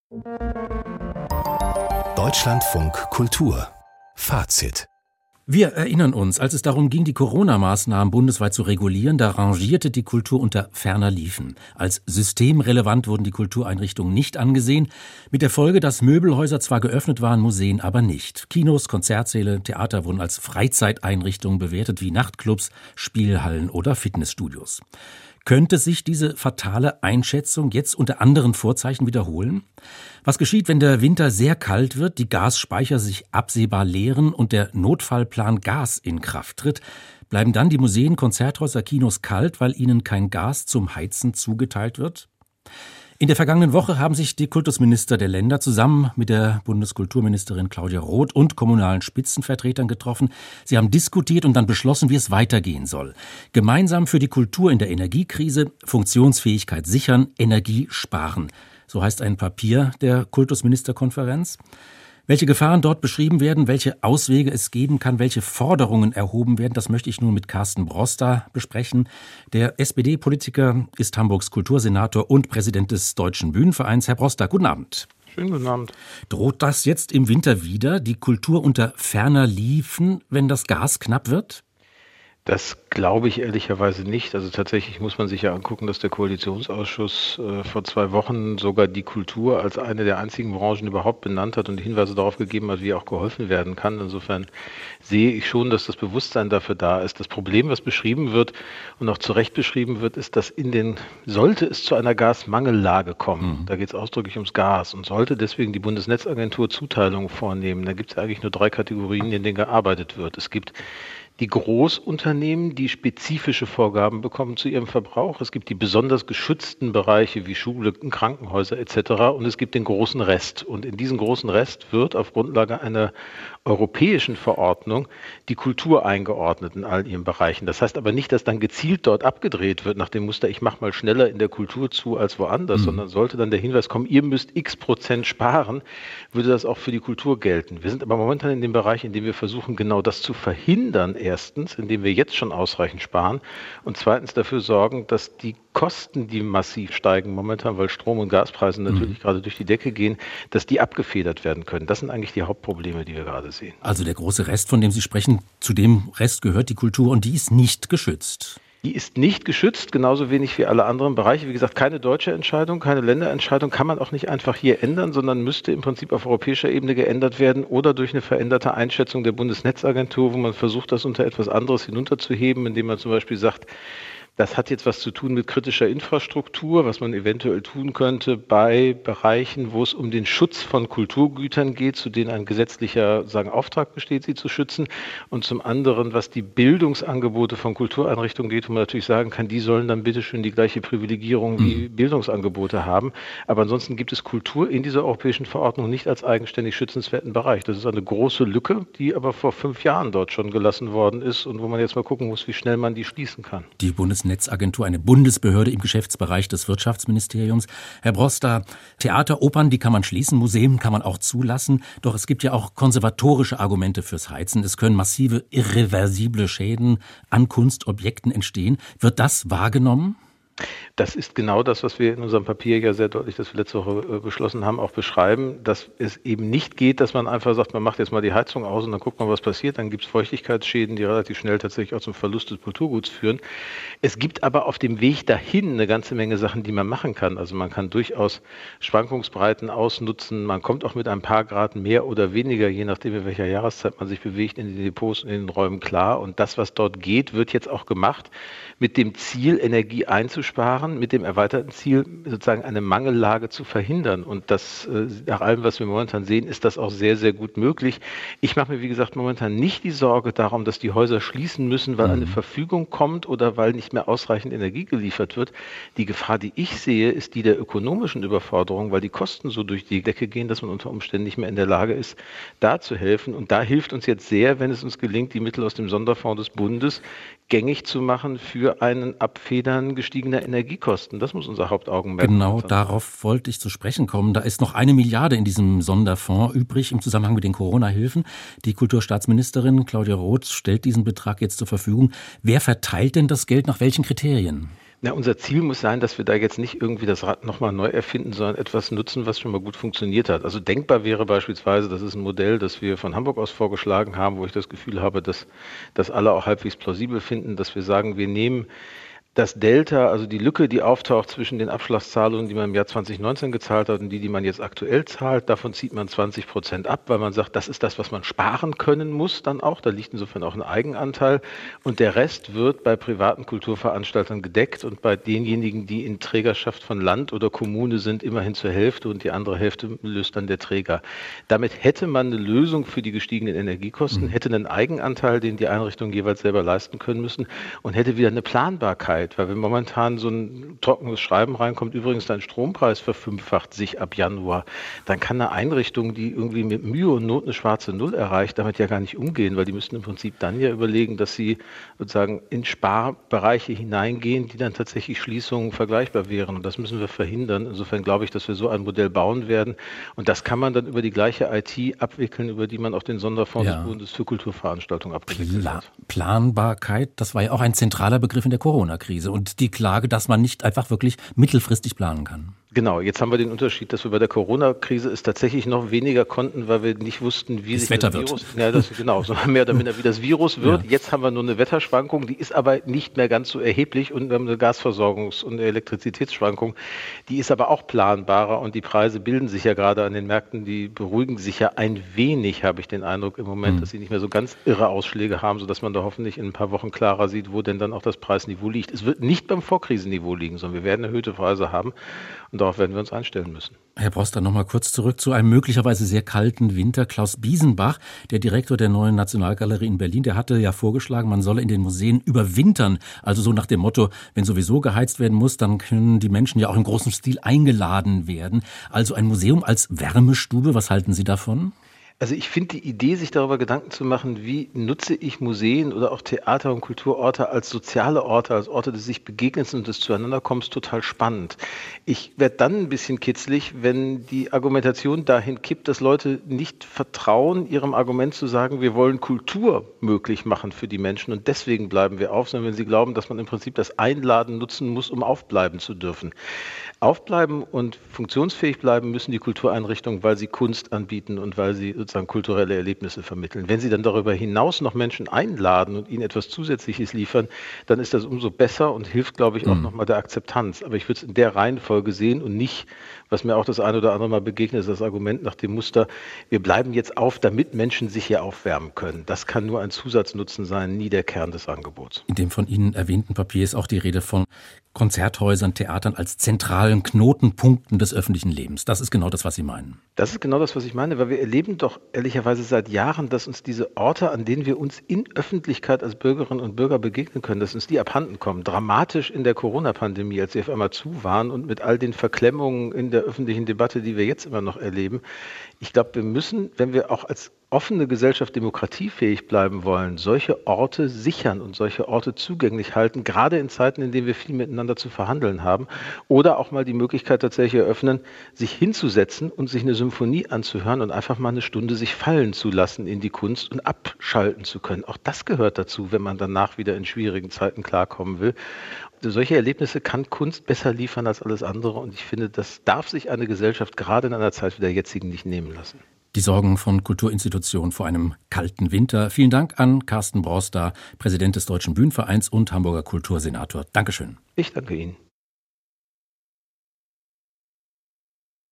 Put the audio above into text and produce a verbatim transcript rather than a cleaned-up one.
Deutschlandfunk Kultur Fazit. Wir erinnern uns, als es darum ging, die Corona-Maßnahmen bundesweit zu regulieren, da rangierte die Kultur unter ferner Liefen. Als systemrelevant wurden die Kultureinrichtungen nicht angesehen, mit der Folge, dass Möbelhäuser zwar geöffnet waren, Museen aber nicht. Kinos, Konzertsäle, Theater wurden als Freizeiteinrichtungen bewertet, wie Nachtclubs, Spielhallen oder Fitnessstudios. Könnte sich diese fatale Einschätzung jetzt unter anderen Vorzeichen wiederholen? Was geschieht, wenn der Winter sehr kalt wird, die Gasspeicher sich absehbar leeren und der Notfallplan Gas in Kraft tritt? Bleiben dann die Museen, Konzerthäuser, Kinos kalt, weil ihnen kein Gas zum Heizen zugeteilt wird? In der vergangenen Woche haben sich die Kultusminister der Länder zusammen mit der Bundeskulturministerin Claudia Roth und kommunalen Spitzenvertretern getroffen. Sie haben diskutiert und dann beschlossen, wie es weitergehen soll. Gemeinsam für die Kultur in der Energiekrise, Funktionsfähigkeit sichern, Energie sparen. So heißt ein Papier der Kultusministerkonferenz. Welche Gefahren dort beschrieben werden, welche Auswege es geben kann, welche Forderungen erhoben werden, das möchte ich nun mit Carsten Broster besprechen. Der S P D-Politiker ist Hamburgs Kultursenator und Präsident des Deutschen Bühnenvereins. Herr Broster, guten Abend. Schönen guten Abend. Droht das jetzt im Winter wieder, die Kultur unter ferner Liefen, wenn das Gas knapp wird? Das glaube ich ehrlicherweise nicht. Also tatsächlich muss man sich ja angucken, dass der Koalitionsausschuss äh, vor zwei Wochen sogar die Kultur als eine der einzigen Branchen überhaupt benannt hat und Hinweise darauf gegeben hat, wie auch geholfen werden kann. Insofern sehe ich schon, dass das Bewusstsein dafür da ist. Das Problem, was beschrieben wird und auch zu Recht beschrieben wird, ist, dass in den, sollte es zu einer Gasmangellage kommen, mhm. da geht es ausdrücklich ums Gas und sollte deswegen die Bundesnetzagentur Zuteilungen vornehmen, da gibt es eigentlich nur drei Kategorien, in denen gearbeitet wird. Es gibt die Großunternehmen, die spezifische Vorgaben bekommen zu ihrem Verbrauch. Es gibt die besonders geschützten Bereiche wie Schule, Krankenhäuser et cetera. Und es gibt den großen Rest. Und in diesen großen Rest wird auf Grundlage einer europäischen Verordnung die Kultur eingeordnet in all ihren Bereichen. Das heißt aber nicht, dass dann gezielt dort abgedreht wird nach dem Muster, ich mache mal schneller in der Kultur zu als woanders, mhm. sondern sollte dann der Hinweis kommen, ihr müsst x Prozent sparen, würde das auch für die Kultur gelten. Wir sind aber momentan in dem Bereich, in dem wir versuchen, genau das zu verhindern. Erstens, indem wir jetzt schon ausreichend sparen und zweitens dafür sorgen, dass die Kosten, die massiv steigen momentan, weil Strom- und Gaspreise natürlich mhm. gerade durch die Decke gehen, dass die abgefedert werden können. Das sind eigentlich die Hauptprobleme, die wir gerade sehen. Also der große Rest, von dem Sie sprechen, zu dem Rest gehört die Kultur und die ist nicht geschützt. Die ist nicht geschützt, genauso wenig wie alle anderen Bereiche. Wie gesagt, keine deutsche Entscheidung, keine Länderentscheidung kann man auch nicht einfach hier ändern, sondern müsste im Prinzip auf europäischer Ebene geändert werden oder durch eine veränderte Einschätzung der Bundesnetzagentur, wo man versucht, das unter etwas anderes hinunterzuheben, indem man zum Beispiel sagt, das hat jetzt was zu tun mit kritischer Infrastruktur, was man eventuell tun könnte bei Bereichen, wo es um den Schutz von Kulturgütern geht, zu denen ein gesetzlicher sagen, Auftrag besteht, sie zu schützen. Und zum anderen, was die Bildungsangebote von Kultureinrichtungen geht, wo man natürlich sagen kann, die sollen dann bitteschön die gleiche Privilegierung wie mhm. Bildungsangebote haben. Aber ansonsten gibt es Kultur in dieser europäischen Verordnung nicht als eigenständig schützenswerten Bereich. Das ist eine große Lücke, die aber vor fünf Jahren dort schon gelassen worden ist und wo man jetzt mal gucken muss, wie schnell man die schließen kann. Die Bundesnetzagentur, eine Bundesbehörde im Geschäftsbereich des Wirtschaftsministeriums. Herr Broster, Theater, Opern, die kann man schließen, Museen kann man auch zulassen. Doch es gibt ja auch konservatorische Argumente fürs Heizen. Es können massive, irreversible Schäden an Kunstobjekten entstehen. Wird das wahrgenommen? Das ist genau das, was wir in unserem Papier ja sehr deutlich, das wir letzte Woche beschlossen haben, auch beschreiben, dass es eben nicht geht, dass man einfach sagt, man macht jetzt mal die Heizung aus und dann guckt man, was passiert. Dann gibt es Feuchtigkeitsschäden, die relativ schnell tatsächlich auch zum Verlust des Kulturguts führen. Es gibt aber auf dem Weg dahin eine ganze Menge Sachen, die man machen kann. Also man kann durchaus Schwankungsbreiten ausnutzen. Man kommt auch mit ein paar Grad mehr oder weniger, je nachdem in welcher Jahreszeit man sich bewegt, in den Depots und in den Räumen klar. Und das, was dort geht, wird jetzt auch gemacht mit dem Ziel, Energie einzusparen, mit dem erweiterten Ziel, sozusagen eine Mangellage zu verhindern. Und das, nach allem, was wir momentan sehen, ist das auch sehr, sehr gut möglich. Ich mache mir, wie gesagt, momentan nicht die Sorge darum, dass die Häuser schließen müssen, weil mhm. eine Verfügung kommt oder weil nicht mehr ausreichend Energie geliefert wird. Die Gefahr, die ich sehe, ist die der ökonomischen Überforderung, weil die Kosten so durch die Decke gehen, dass man unter Umständen nicht mehr in der Lage ist, da zu helfen. Und da hilft uns jetzt sehr, wenn es uns gelingt, die Mittel aus dem Sonderfonds des Bundes gängig zu machen für einen Abfedern gestiegener Energiekosten. Das muss unser Hauptaugenmerk sein. Genau, darauf wollte ich zu sprechen kommen. Da ist noch eine Milliarde in diesem Sonderfonds übrig im Zusammenhang mit den Corona-Hilfen. Die Kulturstaatsministerin Claudia Roth stellt diesen Betrag jetzt zur Verfügung. Wer verteilt denn das Geld nach welchen Kriterien? Na, unser Ziel muss sein, dass wir da jetzt nicht irgendwie das Rad nochmal neu erfinden, sondern etwas nutzen, was schon mal gut funktioniert hat. Also denkbar wäre beispielsweise, das ist ein Modell, das wir von Hamburg aus vorgeschlagen haben, wo ich das Gefühl habe, dass das alle auch halbwegs plausibel finden, dass wir sagen, wir nehmen das Delta, also die Lücke, die auftaucht zwischen den Abschlagszahlungen, die man im Jahr zwanzig neunzehn gezahlt hat und die, die man jetzt aktuell zahlt, davon zieht man zwanzig Prozent ab, weil man sagt, das ist das, was man sparen können muss dann auch. Da liegt insofern auch ein Eigenanteil. Und der Rest wird bei privaten Kulturveranstaltern gedeckt und bei denjenigen, die in Trägerschaft von Land oder Kommune sind, immerhin zur Hälfte und die andere Hälfte löst dann der Träger. Damit hätte man eine Lösung für die gestiegenen Energiekosten, mhm. hätte einen Eigenanteil, den die Einrichtungen jeweils selber leisten können müssen und hätte wieder eine Planbarkeit. Weil wenn momentan so ein trockenes Schreiben reinkommt, übrigens dein Strompreis verfünffacht sich ab Januar, dann kann eine Einrichtung, die irgendwie mit Mühe und Not eine schwarze Null erreicht, damit ja gar nicht umgehen, weil die müssten im Prinzip dann ja überlegen, dass sie sozusagen in Sparbereiche hineingehen, die dann tatsächlich Schließungen vergleichbar wären. Und das müssen wir verhindern. Insofern glaube ich, dass wir so ein Modell bauen werden. Und das kann man dann über die gleiche I T abwickeln, über die man auch den Sonderfonds ja. des Bundes für Kulturveranstaltungen abgewickelt Pla- hat. Planbarkeit, das war ja auch ein zentraler Begriff in der Corona-Krise. Und die Klage, dass man nicht einfach wirklich mittelfristig planen kann. Genau, jetzt haben wir den Unterschied, dass wir bei der Corona-Krise es tatsächlich noch weniger konnten, weil wir nicht wussten, wie das sich Wetter das Virus, wird. Ja, das, genau, so mehr oder minder wie das Virus wird. Ja. Jetzt haben wir nur eine Wetterschwankung, die ist aber nicht mehr ganz so erheblich und wir haben eine Gasversorgungs- und eine Elektrizitätsschwankung, die ist aber auch planbarer und die Preise bilden sich ja gerade an den Märkten, die beruhigen sich ja ein wenig, habe ich den Eindruck im Moment, mhm. dass sie nicht mehr so ganz irre Ausschläge haben, sodass man da hoffentlich in ein paar Wochen klarer sieht, wo denn dann auch das Preisniveau liegt. Es wird nicht beim Vorkrisenniveau liegen, sondern wir werden erhöhte Preise haben und darauf werden wir uns einstellen müssen. Herr Broster, noch mal kurz zurück zu einem möglicherweise sehr kalten Winter. Klaus Biesenbach, der Direktor der Neuen Nationalgalerie in Berlin, der hatte ja vorgeschlagen, man solle in den Museen überwintern. Also so nach dem Motto, wenn sowieso geheizt werden muss, dann können die Menschen ja auch im großen Stil eingeladen werden. Also ein Museum als Wärmestube, was halten Sie davon? Also ich finde die Idee, sich darüber Gedanken zu machen, wie nutze ich Museen oder auch Theater- und Kulturorte als soziale Orte, als Orte des sich Begegnens und des Zueinanderkommens total spannend. Ich werde dann ein bisschen kitzlig, wenn die Argumentation dahin kippt, dass Leute nicht vertrauen, ihrem Argument zu sagen, wir wollen Kultur möglich machen für die Menschen und deswegen bleiben wir auf, sondern wenn sie glauben, dass man im Prinzip das Einladen nutzen muss, um aufbleiben zu dürfen. Aufbleiben und funktionsfähig bleiben müssen die Kultureinrichtungen, weil sie Kunst anbieten und weil sie sozusagen kulturelle Erlebnisse vermitteln. Wenn sie dann darüber hinaus noch Menschen einladen und ihnen etwas Zusätzliches liefern, dann ist das umso besser und hilft, glaube ich, auch mhm. nochmal der Akzeptanz. Aber ich würde es in der Reihenfolge sehen und nicht, was mir auch das eine oder andere Mal begegnet ist, das Argument nach dem Muster, wir bleiben jetzt auf, damit Menschen sich hier aufwärmen können. Das kann nur ein Zusatznutzen sein, nie der Kern des Angebots. In dem von Ihnen erwähnten Papier ist auch die Rede von Konzerthäusern, Theatern als zentralen Knotenpunkten des öffentlichen Lebens. Das ist genau das, was Sie meinen. Das ist genau das, was ich meine, weil wir erleben doch ehrlicherweise seit Jahren, dass uns diese Orte, an denen wir uns in Öffentlichkeit als Bürgerinnen und Bürger begegnen können, dass uns die abhanden kommen. Dramatisch in der Corona-Pandemie, als sie auf einmal zu waren und mit all den Verklemmungen in der öffentlichen Debatte, die wir jetzt immer noch erleben. Ich glaube, wir müssen, wenn wir auch als offene Gesellschaft demokratiefähig bleiben wollen, solche Orte sichern und solche Orte zugänglich halten, gerade in Zeiten, in denen wir viel miteinander zu verhandeln haben. Oder auch mal die Möglichkeit tatsächlich eröffnen, sich hinzusetzen und sich eine Symphonie anzuhören und einfach mal eine Stunde sich fallen zu lassen in die Kunst und abschalten zu können. Auch das gehört dazu, wenn man danach wieder in schwierigen Zeiten klarkommen will. Solche Erlebnisse kann Kunst besser liefern als alles andere und ich finde, das darf sich eine Gesellschaft gerade in einer Zeit wie der jetzigen nicht nehmen lassen. Die Sorgen von Kulturinstitutionen vor einem kalten Winter. Vielen Dank an Carsten Broster, Präsident des Deutschen Bühnenvereins und Hamburger Kultursenator. Dankeschön. Ich danke Ihnen.